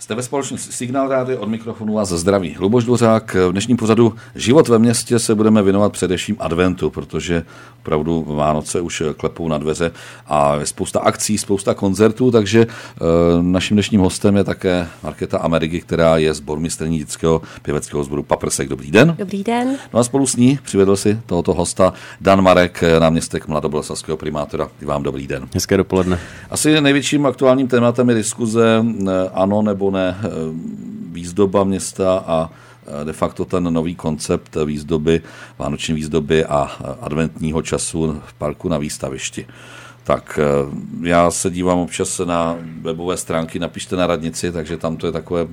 Jste ve společnosti Signál Rádio, od mikrofonu a ze zdraví Luboš Dvořák. V dnešním pořadu Život ve městě se budeme věnovat především adventu, protože opravdu Vánoce už klepou na dveře a je spousta akcí, spousta koncertů, takže naším dnešním hostem je také Markéta Amerigy, která je sbormistrní dětského pěveckého sboru Paprsek. Dobrý den. Dobrý den. No a spolu s ní přivedl si tohoto hosta Dan Marek, náměstek mladoboleslavského primátora. Vám dobrý den. Hezké dopoledne. Asi největším aktuálním tématem je diskuze ano nebo ne, výzdoba města a de facto ten nový koncept výzdoby, vánoční výzdoby a adventního času v parku na výstavišti. Tak já se dívám občas na webové stránky, napište na radnici, takže tam to je takové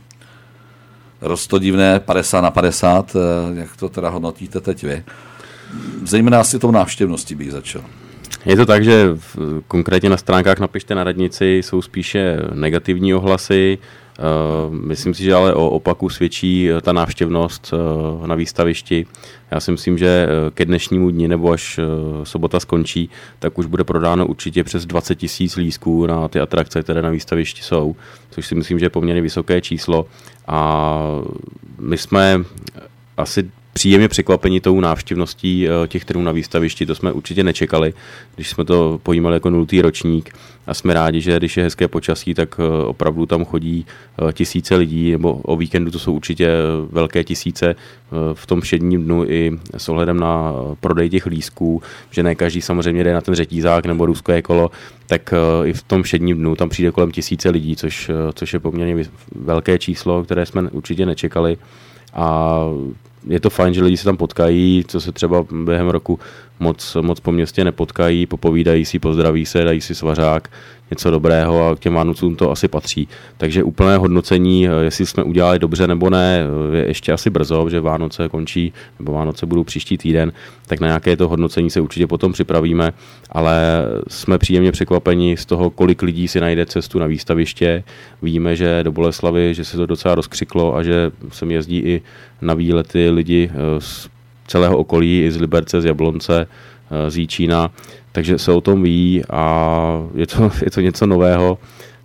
roztodivné 50/50, jak to teda hodnotíte teď vy. Zejména asi tou návštěvností bych začal. Je to tak, že konkrétně na stránkách napište na radnici jsou spíše negativní ohlasy. Myslím si, že ale o opaku svědčí ta návštěvnost na výstavišti. Já si myslím, že ke dnešnímu dni nebo až sobota skončí, tak už bude prodáno určitě přes 20 000 lístků na ty atrakce, které na výstavišti jsou, což si myslím, že je poměrně vysoké číslo. A my jsme asi příjemně překvapení tou návštěvností těch trhů na výstavišti, to jsme určitě nečekali, když jsme to pojímali jako 0. ročník a jsme rádi, že když je hezké počasí, tak opravdu tam chodí tisíce lidí, nebo o víkendu to jsou určitě velké tisíce v tom všedním dnu i s ohledem na prodej těch lístků, že ne každý samozřejmě jde na ten řetízák nebo ruské kolo, tak i v tom všedním dnu tam přijde kolem tisíce lidí, což je poměrně velké číslo, které jsme určitě nečekali. A je to fajn, že lidi se tam potkají, co se třeba během roku moc po městě nepotkají, popovídají si, pozdraví se, dají si svařák, něco dobrého a k těm Vánocům to asi patří. Takže úplné hodnocení, jestli jsme udělali dobře nebo ne, je ještě asi brzo, že Vánoce končí, nebo Vánoce budou příští týden, tak na nějaké to hodnocení se určitě potom připravíme, ale jsme příjemně překvapeni z toho, kolik lidí si najde cestu na výstaviště. Víme, že do Boleslavy, že se to docela rozkřiklo a že sem jezdí i na výlety lidi z celého okolí, i z Liberce, z Jablonce, z Jíčína, takže se o tom ví a je to něco nového.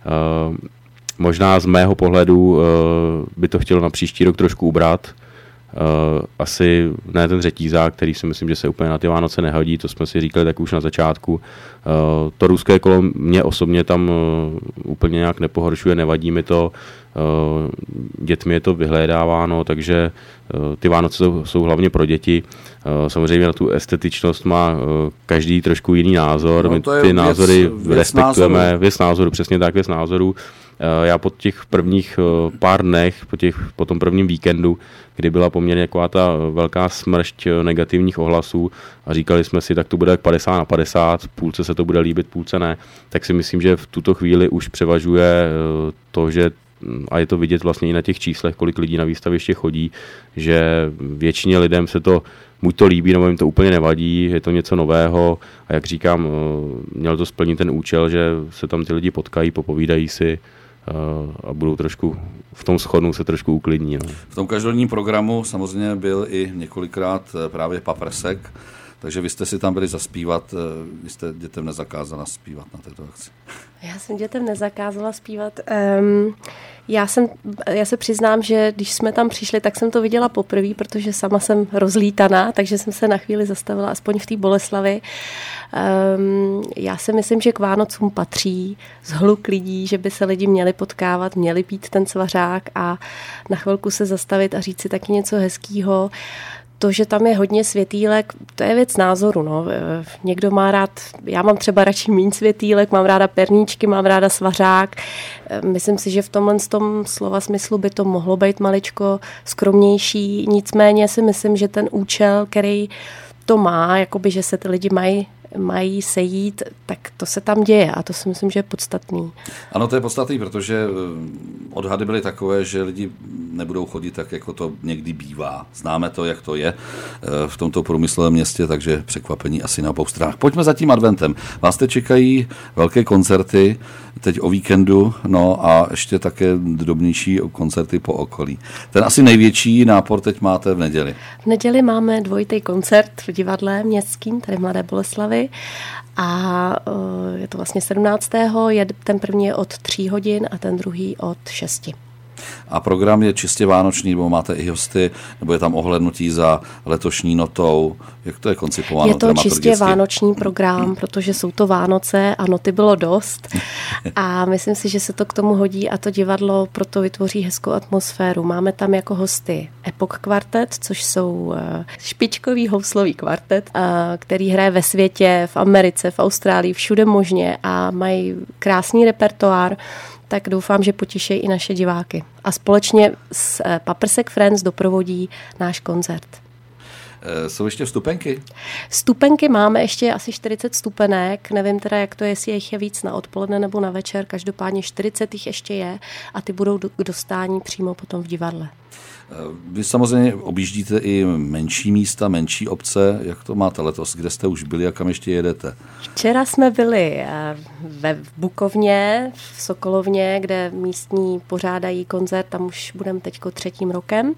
Možná z mého pohledu by to chtělo na příští rok trošku ubrat. Asi ne ten řetízák, který si myslím, že se úplně na ty Vánoce nehodí, to jsme si říkali tak už na začátku. To ruské kolo mě osobně tam úplně nějak nepohoršuje, nevadí mi to, dětmi je to vyhledáváno, takže ty Vánoce jsou hlavně pro děti. Samozřejmě na tu estetičnost má každý trošku jiný názor, my ty názory respektujeme, věc názoru, přesně tak, věc názoru. Já po těch prvních pár dnech, po tom prvním víkendu, kdy byla poměrně taková ta velká smršť negativních ohlasů a říkali jsme si, tak to bude 50/50, půlce se to bude líbit, půlce ne, tak si myslím, že v tuto chvíli už převažuje to, že a je to vidět vlastně i na těch číslech, kolik lidí na výstaviště chodí, že většině lidem se to buď to líbí, nebo jim to úplně nevadí, je to něco nového a jak říkám, měl to splnit ten účel, že se tam ty lidi potkají, popovídají si a budou trošku v tom shodnou se trošku uklidní. No. V tom každodenním programu samozřejmě byl i několikrát právě Paprsek, takže vy jste si tam byli zaspívat, vy jste dětem nezakázala zpívat na této akci. Já jsem dětem nezakázala zpívat. Já se přiznám, že když jsme tam přišli, tak jsem to viděla poprvé, protože sama jsem rozlítaná, takže jsem se na chvíli zastavila aspoň v té Boleslavi. Já si myslím, že k Vánocům patří zhluk lidí, že by se lidi měli potkávat, měli pít ten svařák a na chvilku se zastavit a říct si taky něco hezkýho. To, že tam je hodně světýlek, to je věc názoru. No. Někdo má rád, já mám třeba radši míň světýlek, mám ráda perníčky, mám ráda svařák. Myslím si, že v tomhle tom slova smyslu by to mohlo být maličko skromnější. Nicméně si myslím, že ten účel, který to má, jakoby, že se ty lidi mají sejít, tak to se tam děje a to si myslím, že je podstatný. Ano, to je podstatný, protože odhady byly takové, že lidi nebudou chodit tak, jako to někdy bývá. Známe to, jak to je v tomto průmyslovém městě, takže překvapení asi na obou stranách. Pojďme za tím adventem. Vás teď čekají velké koncerty, teď o víkendu, no a ještě také drobnější koncerty po okolí. Ten asi největší nápor teď máte v neděli. V neděli máme dvojitý koncert v divadle městským, tady v Mladé Boleslavi. A je to vlastně 17. Ten první je od 3 hodin a ten druhý od 6. A program je čistě vánoční, nebo máte i hosty, nebo je tam ohlédnutí za letošní notou? Jak to je koncipováno? Je to čistě vánoční program, protože jsou to Vánoce a noty bylo dost. A myslím si, že se to k tomu hodí a to divadlo proto vytvoří hezkou atmosféru. Máme tam jako hosty Epoch Quartet, což jsou špičkový houslový kvartet, který hraje ve světě, v Americe, v Austrálii, všude možně a mají krásný repertoár. Tak doufám, že potěší i naše diváky. A společně s Paprsek Friends doprovodí náš koncert. Jsou ještě vstupenky? Vstupenky máme ještě asi 40 vstupenek. Nevím teda, jak to je, jestli jich je víc na odpoledne nebo na večer. Každopádně 40 jich ještě je a ty budou k dostání přímo potom v divadle. Vy samozřejmě objíždíte i menší místa, menší obce. Jak to máte letos? Kde jste už byli a kam ještě jedete? Včera jsme byli ve Bukovně, v Sokolovně, kde místní pořádají koncert, tam už budeme teďko 3. rokem.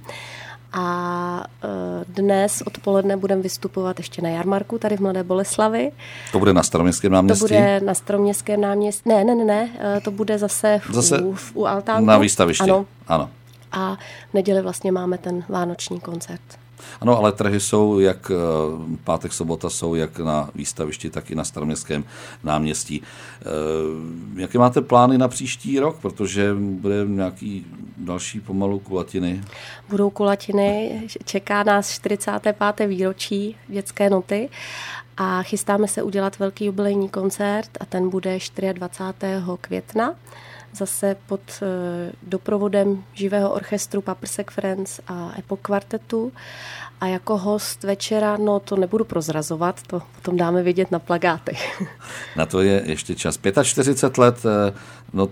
A dnes odpoledne budeme vystupovat ještě na jarmarku, tady v Mladé Boleslavi. To bude na Staroměstském náměstí? To bude na Staroměstském náměstí. Ne, to bude zase u altánku. Na výstavišti. Ano. A v neděli vlastně máme ten vánoční koncert. Ano, ale trhy jsou jak pátek, sobota jsou jak na výstavišti, tak i na Staroměstském náměstí. Jaké máte plány na příští rok? Protože bude nějaký další pomalu kulatiny. Budou kulatiny, čeká nás 45. výročí dětské noty a chystáme se udělat velký jubilejní koncert a ten bude 24. května. Zase pod doprovodem živého orchestru Paprsek Friends a Epoch Quartetu. A jako host večera, no to nebudu prozrazovat, to potom dáme vidět na plakátech. Na to je ještě čas. 45 let, no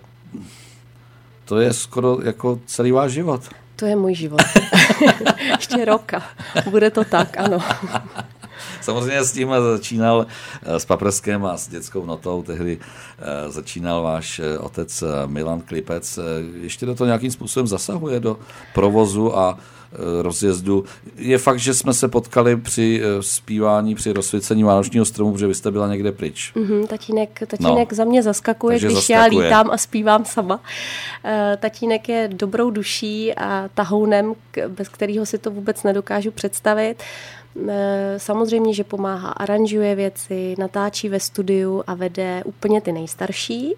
to je skoro jako celý váš život. To je můj život. Ještě roka. Bude to tak, ano. Samozřejmě s tím začínal s Paprskem a s dětskou notou, tehdy začínal váš otec Milan Klipec. Ještě do toho nějakým způsobem zasahuje do provozu a rozjezdu. Je fakt, že jsme se potkali při zpívání, při rozsvícení vánočního stromu, protože vy jste byla někde pryč. Tatínek za mě zaskakuje, když já lítám a zpívám sama. Tatínek je dobrou duší a tahounem, bez kterého si to vůbec nedokážu představit. Samozřejmě, že pomáhá, aranžuje věci, natáčí ve studiu a vede úplně ty nejstarší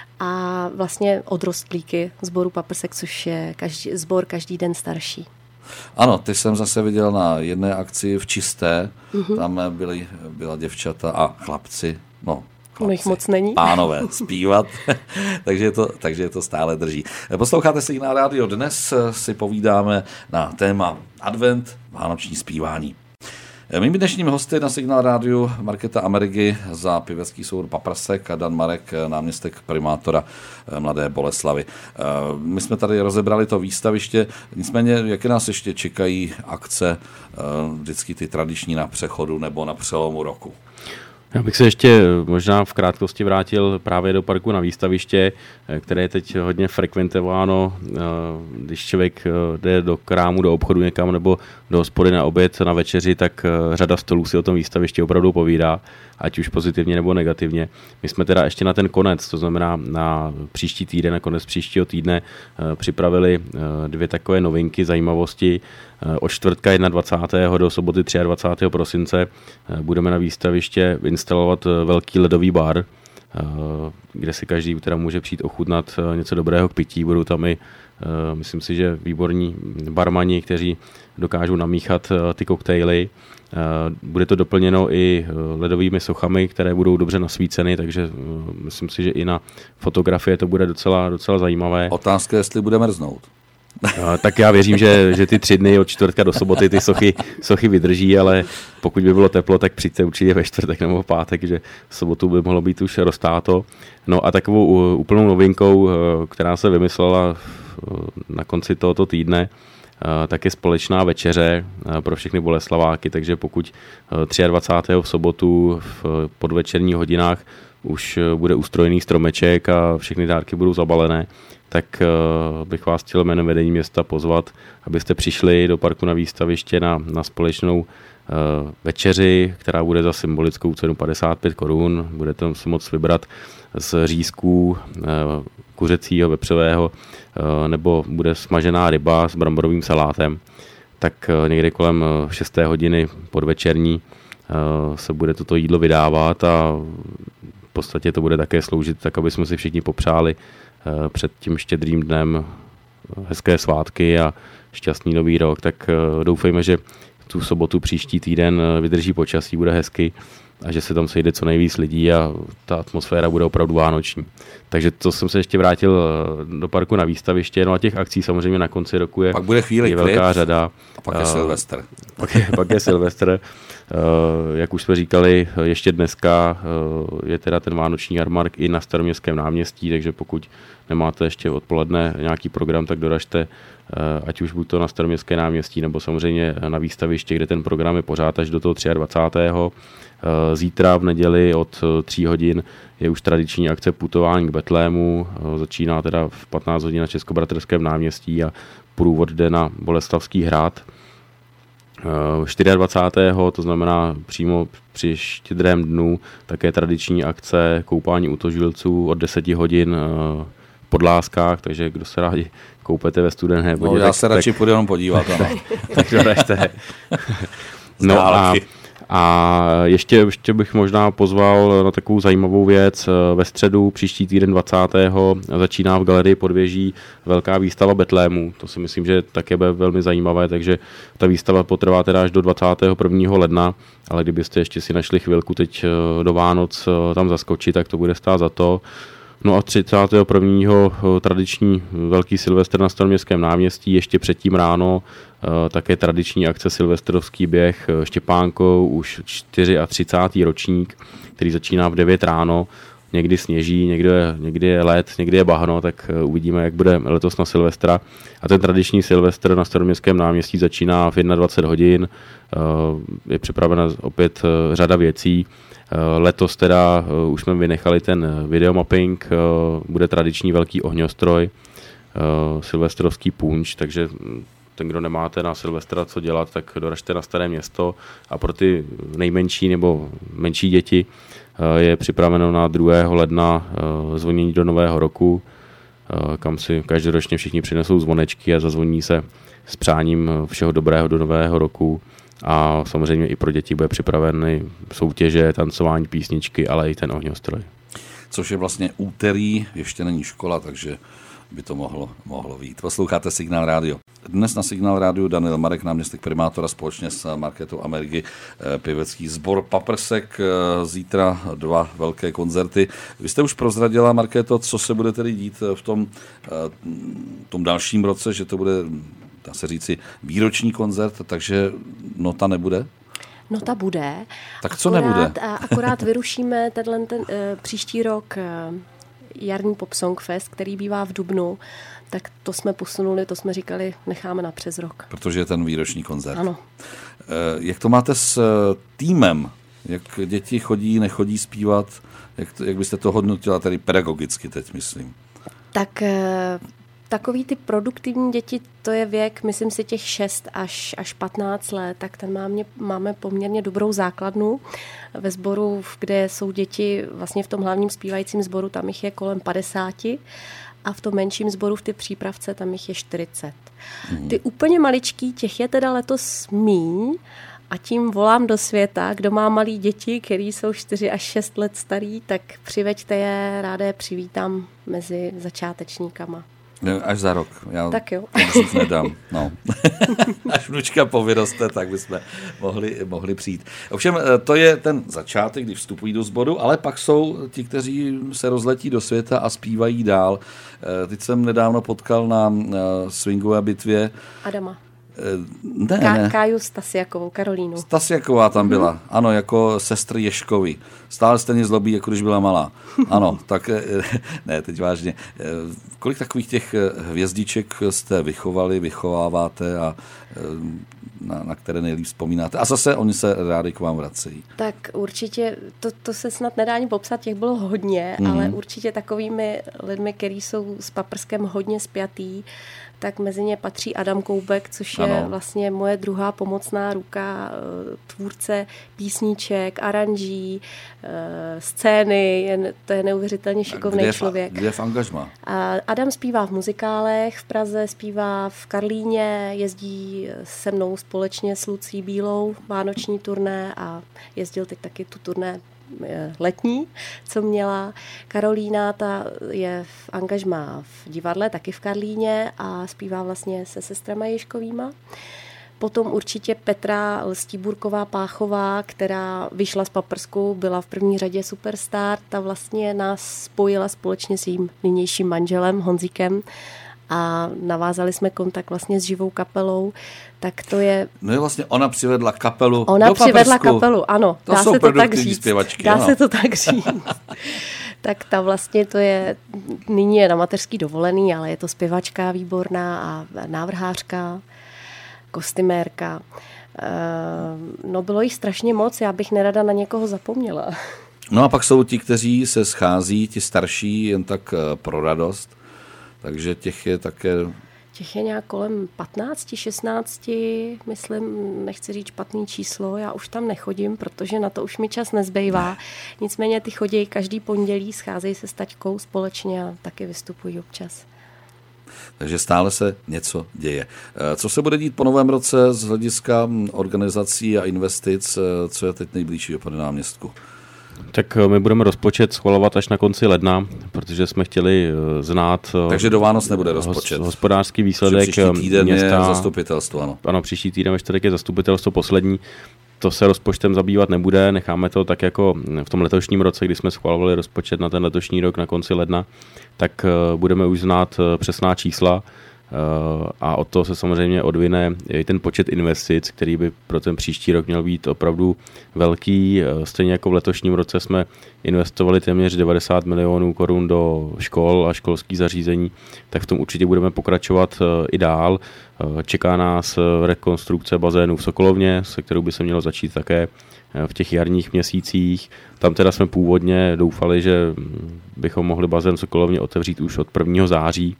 a vlastně odrostlíky sboru Paprsek, což je sbor každý den starší. Ano, ty jsem zase viděl na jedné akci v Čisté, tam byla děvčata a chlapci, jich moc není. Pánové zpívat, takže to stále drží. Posloucháte Signál rádio, dnes si povídáme na téma advent, vánoční zpívání. Mými dnešními hosty na Signál rádiu Markéta Amerigy za pěvecký soubor Paprsek a Dan Marek, náměstek primátora Mladé Boleslavy. My jsme tady rozebrali to výstaviště, nicméně jaké nás ještě čekají akce, vždycky ty tradiční na přechodu nebo na přelomu roku? Já bych se ještě možná v krátkosti vrátil právě do parku na výstaviště, které je teď hodně frekventováno, když člověk jde do krámu, do obchodu někam nebo do hospody na oběd, na večeři, tak řada stolů si o tom výstavišti opravdu povídá, ať už pozitivně nebo negativně. My jsme teda ještě na ten konec, to znamená na příští týden, na konec příštího týdne připravili 2 takové novinky, zajímavosti. Od čtvrtka 21. do soboty 23. prosince budeme na výstaviště instalovat velký ledový bar, kde si každý teda může přijít ochutnat něco dobrého k pití. Budou tam i, myslím si, že výborní barmani, kteří dokážou namíchat ty koktejly. Bude to doplněno i ledovými sochami, které budou dobře nasvíceny, takže myslím si, že i na fotografie to bude docela zajímavé. Otázka, jestli bude mrznout. Tak já věřím, že ty 3 dny od čtvrtka do soboty ty sochy vydrží, ale pokud by bylo teplo, tak přijďte určitě ve čtvrtek nebo v pátek, že v sobotu by mohlo být už roztáto. No a takovou úplnou novinkou, která se vymyslela na konci tohoto týdne tak je společná večeře pro všechny Boleslaváky, takže pokud 23. v sobotu v podvečerních hodinách už bude ustrojený stromeček a všechny dárky budou zabalené, tak bych vás chtěl jménem vedení města pozvat, abyste přišli do parku na výstaviště na společnou večeři, která bude za symbolickou cenu 55 korun. Budete si moct vybrat z řízků kuřecího, vepřového, nebo bude smažená ryba s bramborovým salátem. Tak někdy kolem 6. hodiny podvečerní se bude toto jídlo vydávat a v podstatě to bude také sloužit tak, aby jsme si všichni popřáli před tím štědrým dnem hezké svátky a šťastný nový rok. Tak doufejme, že tu sobotu příští týden vydrží počasí, bude hezky a že se tam sejde co nejvíc lidí a ta atmosféra bude opravdu vánoční. Takže to jsem se ještě vrátil do parku na výstaviště, no a těch akcí samozřejmě na konci roku je, pak bude chvíli je velká řada. A pak je Silvestr. Pak je Silvestr. Jak už jsme říkali, ještě dneska je teda ten vánoční jarmark i na Staroměstském náměstí, takže pokud nemáte ještě odpoledne nějaký program, tak doražte, ať už buď to na Staroměstské náměstí, nebo samozřejmě na výstaviště, kde ten program je pořád až do toho 23. Zítra v neděli od 3 hodin je už tradiční akce putování k Betlému, začíná teda v 15 hodin na Českobratrském náměstí a průvod jde na Boleslavský hrad. 24. to znamená přímo při Štědrém dnu, také tradiční akce koupání utožilců od 10 hodin v Podláskách, takže kdo se rádi koupete ve studené vodě. Já se radši půjdu jenom podívat. Tak doražte. No a ještě bych možná pozval na takovou zajímavou věc. Ve středu příští týden 20. začíná v galerii Podvěží velká výstava Betlému. To si myslím, že také bude velmi zajímavé, takže ta výstava potrvá teda až do 21. ledna, ale kdybyste ještě si našli chvilku teď do Vánoc tam zaskočit, tak to bude stát za to. No a 31. tradiční velký Silvestr na Staroměstském náměstí, ještě předtím ráno také tradiční akce Silvestrovský běh Štěpánkou, už 34. ročník, který začíná v 9 ráno. Někdy sněží, někdy je led, někdy je bahno, tak uvidíme, jak bude letos na Silvestra. A ten tradiční Silvestr na Staroměstském náměstí začíná v 21 hodin, je připravena opět řada věcí. Letos teda už jsme vynechali ten videomapping, bude tradiční velký ohňostroj, silvestrovský punč, takže ten, kdo nemáte na Silvestra co dělat, tak doražte na Staré Město a pro ty nejmenší nebo menší děti je připraveno na 2. ledna zvonění do Nového roku, kam si každoročně všichni přinesou zvonečky a zazvoní se s přáním všeho dobrého do Nového roku. A samozřejmě i pro děti bude připraveny soutěže, tancování, písničky, ale i ten ohňostroj. Což je vlastně úterý, ještě není škola, takže by to mohlo vyjít. Posloucháte Signál rádio. Dnes na Signál rádiu Daniel Marek, náměstek primátora, společně s Markétou Amerigy, pěvecký sbor Paprsek. Zítra 2 velké koncerty. Vy jste už prozradila, Markéto, co se bude tedy dít v tom dalším roce, že to bude, dá se říci, výroční koncert, takže nota nebude? Nota bude. Tak co nebude? Akorát vyrušíme ten příští rok jarní Pop Song Fest, který bývá v dubnu, tak to jsme posunuli, to jsme říkali, necháme na přes rok. Protože je ten výroční koncert. Ano. Jak to máte s týmem? Jak děti chodí, nechodí zpívat? Jak byste to hodnotila tady pedagogicky teď, myslím? Tak takový ty produktivní děti, to je věk, myslím si, těch 6 až 15 let, tak ten máme poměrně dobrou základnu. Ve sboru, kde jsou děti, vlastně v tom hlavním zpívajícím sboru, tam jich je kolem 50 a v tom menším sboru, v té přípravce, tam jich je 40. Ty úplně maličký, těch je teda letos míň a tím volám do světa, kdo má malý děti, který jsou 4 až 6 let starý, tak přiveďte je, ráda je přivítám mezi začátečníkama. Až za rok. Já tak jo. dřív nedám. No. Až vnučka povyroste, tak bychom mohli přijít. Ovšem, to je ten začátek, když vstupují do sboru, ale pak jsou ti, kteří se rozletí do světa a zpívají dál. Teď jsem nedávno potkal na swingové bitvě Adama. Ne. Káju Stasiakovou, Karolínu. Stasiaková tam byla, ano, jako sestry Ježkovi. Stále stejně zlobí, jako když byla malá. Ano, tak ne, teď vážně. Kolik takových těch hvězdiček jste vychováváte a na které nejlíp vzpomínáte? A zase oni se rádi k vám vracejí. Tak určitě, to se snad nedá ani popsat, těch bylo hodně, ale určitě takovými lidmi, kteří jsou s paprskem hodně spjatý, tak mezi ně patří Adam Koubek, což je vlastně moje druhá pomocná ruka, tvůrce písniček, aranží, scény, to je neuvěřitelně šikovný člověk. Kde je v angažmá? Adam zpívá v muzikálech v Praze, zpívá v Karlíně, jezdí se mnou společně s Lucí Bílou vánoční turné a jezdil teď taky tu turné letní, co měla. Karolína, ta je v angažmá v divadle, taky v Karlíně a zpívá vlastně se sestrama Ježkovýma. Potom určitě Petra Lstíburková-Páchová, která vyšla z paprsku, byla v první řadě superstar, ta vlastně nás spojila společně s jejím nynějším manželem Honzíkem a navázali jsme kontakt vlastně s živou kapelou, tak to je... No je vlastně, ona přivedla kapelu Ona do přivedla paprsku. Kapelu, ano. To jsou se to tak říct. Zpěvačky, Dá ano. se to tak říct. Tak ta vlastně to je, nyní je na mateřský dovolený, ale je to zpěvačka výborná a návrhářka, kostymérka. No bylo jich strašně moc, já bych nerada na někoho zapomněla. No a pak jsou ti, kteří se schází, ti starší, jen tak pro radost. Takže těch je také... Těch je nějak kolem 15, 16, myslím, nechci říct špatný číslo, já už tam nechodím, protože na to už mi čas nezbývá. Nicméně ty chodí každý pondělí, scházejí se s taťkou společně a taky vystupují občas. Takže stále se něco děje. Co se bude dít po novém roce z hlediska organizací a investic, co je teď nejbližší po náměstku? Tak my budeme rozpočet schvalovat až na konci ledna, protože jsme chtěli znát... Takže do Vánoc nebude rozpočet. Hospodářský výsledek příští týden města. Je zastupitelstvo, ano. Ano, příští týden ve čtvrtek je zastupitelstvo poslední. To se rozpočtem zabývat nebude, necháme to tak jako v tom letošním roce, kdy jsme schvalovali rozpočet na ten letošní rok na konci ledna, tak budeme už znát přesná čísla a od toho se samozřejmě odvine i ten počet investic, který by pro ten příští rok měl být opravdu velký. Stejně jako v letošním roce jsme investovali téměř 90 milionů korun do škol a školských zařízení, tak v tom určitě budeme pokračovat i dál. Čeká nás rekonstrukce bazénu v Sokolovně, se kterou by se mělo začít také v těch jarních měsících. Tam teda jsme původně doufali, že bychom mohli bazén v Sokolovně otevřít už od 1. září.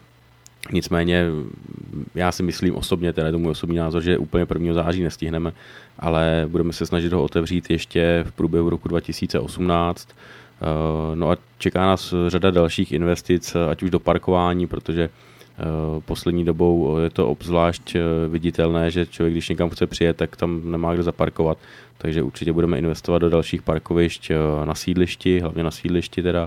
Nicméně já si myslím osobně, teda je to můj osobní názor, že úplně 1. září nestihneme, ale budeme se snažit ho otevřít ještě v průběhu roku 2018. No a čeká nás řada dalších investic, ať už do parkování, protože poslední dobou je to obzvlášť viditelné, že člověk, když někam chce přijet, tak tam nemá kde zaparkovat, takže určitě budeme investovat do dalších parkovišť na sídlišti, hlavně na sídlišti teda.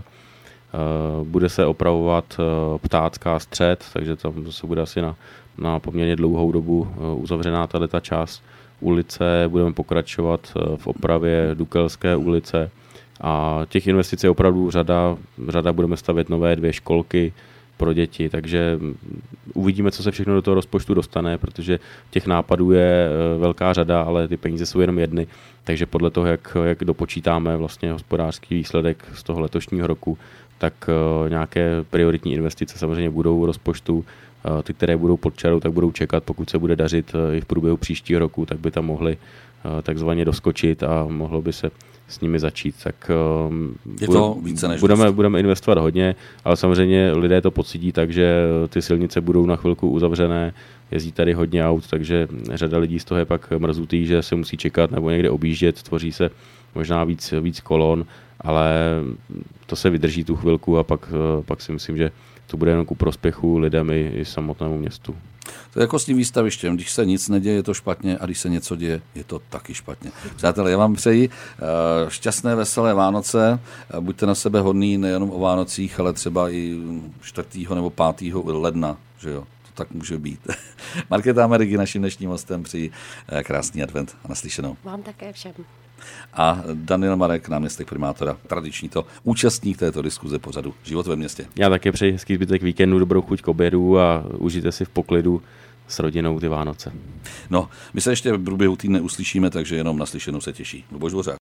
Bude se opravovat ptácká střed, takže tam se bude asi na poměrně dlouhou dobu uzavřená ta část ulice. Budeme pokračovat v opravě Dukelské ulice a těch investic je opravdu řada. Budeme stavět nové 2 školky pro děti, takže uvidíme, co se všechno do toho rozpočtu dostane, protože těch nápadů je velká řada, ale ty peníze jsou jenom jedny, takže podle toho, jak dopočítáme vlastně hospodářský výsledek z toho letošního roku, tak nějaké prioritní investice samozřejmě budou v rozpočtu. Ty, které budou pod čarou, tak budou čekat, pokud se bude dařit i v průběhu příštího roku, tak by tam mohli takzvaně doskočit a mohlo by se s nimi začít. Tak je to více než budeme investovat hodně, ale samozřejmě lidé to pocítí tak, že ty silnice budou na chvilku uzavřené, jezdí tady hodně aut, takže řada lidí z toho je pak mrzutý, že se musí čekat nebo někde objíždět, tvoří se možná víc kolon, ale to se vydrží tu chvilku a pak si myslím, že to bude jenom ku prospěchu lidem i samotnému městu. To je jako s tím výstavištěm, když se nic neděje, je to špatně a když se něco děje, je to taky špatně. Přátelé, já vám přeji šťastné, veselé Vánoce, buďte na sebe hodný nejenom o Vánocích, ale třeba i 4. nebo 5. ledna, že jo, to tak může být. Markéta Ameriky naším dnešním hostem, přeji krásný advent a naslyšenou. Vám také všem. A Daniel Marek, náměstek primátora, tradiční to účastník této diskuze pořadu Život ve městě. Já také přeji hezký zbytek víkendu, dobrou chuť k obědu a užijte si v poklidu s rodinou ty Vánoce. No, my se ještě v průběhu týdne uslyšíme, takže jenom naslyšenou se těší Luboš Dvořák.